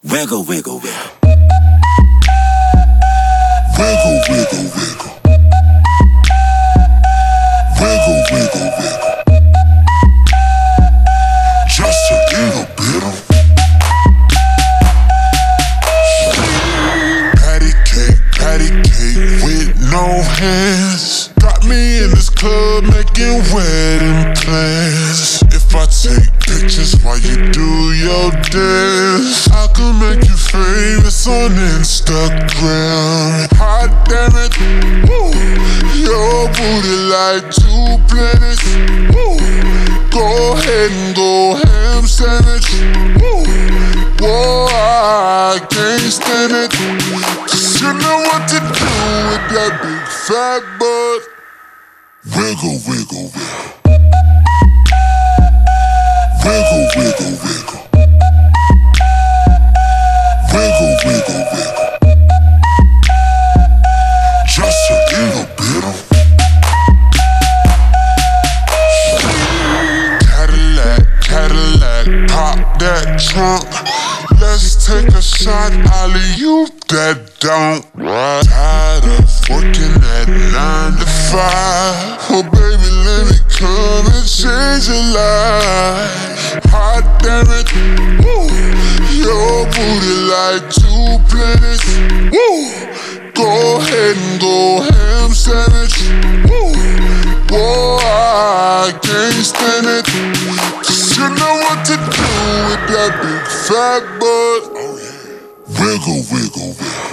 Wiggle, wiggle, wiggle. Wiggle, wiggle, wiggle. Wiggle, wiggle, wiggle. Just a little bit of patty cake with no hands. Got me in this club making wedding plans. If I take pictures while you do your dance, I can make you famous on Instagram. Hot damn it, woo. Your booty like 2 planets, woo. Go ahead and go ham sandwich, woo. Whoa, I can't stand it, 'cause you know what to do with that big fat butt. Wiggle, wiggle, wiggle. Wiggle, wiggle, wiggle. Wiggle, wiggle, wiggle. Just a little bit of Cadillac, pop that trunk. Let's take a shot, alley-oop that don't. Tired of working at 9 to 5. Oh baby, let me come and change your life. Hot damn it, woo. Your booty like 2 planets, woo. Go ahead and go ham sandwich, woo. Whoa, I can't stand it, 'cause you know what to do with that big fat butt. Oh yeah. Wiggle, wiggle, wiggle.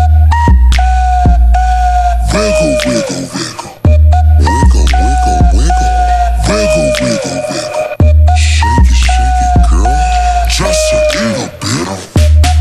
Wiggle, wiggle, wiggle. Wiggle, wiggle, wiggle. Wiggle, wiggle, wiggle. Shake it, girl. Just a little bit of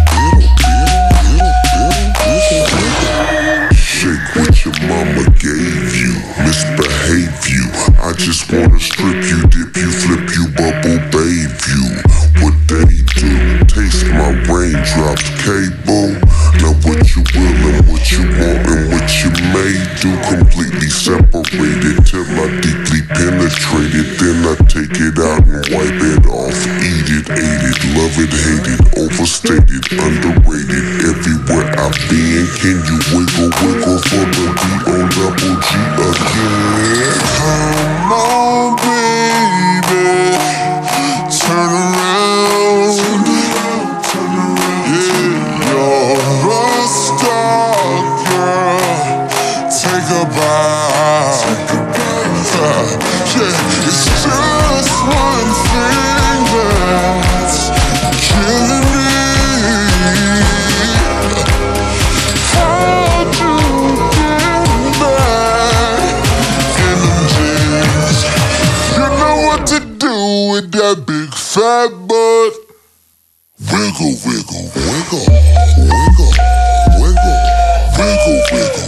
shake what your mama gave you. Misbehave you. I just wanna strip you, dip you, flip you, bubble bathe you. What they do? Taste my raindrops, cable. Now what you will and what you want and what you may do. Completely separated till I deeply penetrate it. Then I take it out and wipe it off. Eat it, ate it, love it, hate it. Overstated, underrated. Everywhere I been, can you wiggle, wiggle for the D-O-double-G again? Come on, baby, turn around. Yeah, you're a star, girl. Take a bow. Yeah, it's just one thing that's killing me. How'd you get back in them jeans? You know what to do with that big fat butt. Wiggle, wiggle, wiggle, wiggle, wiggle, wiggle, wiggle.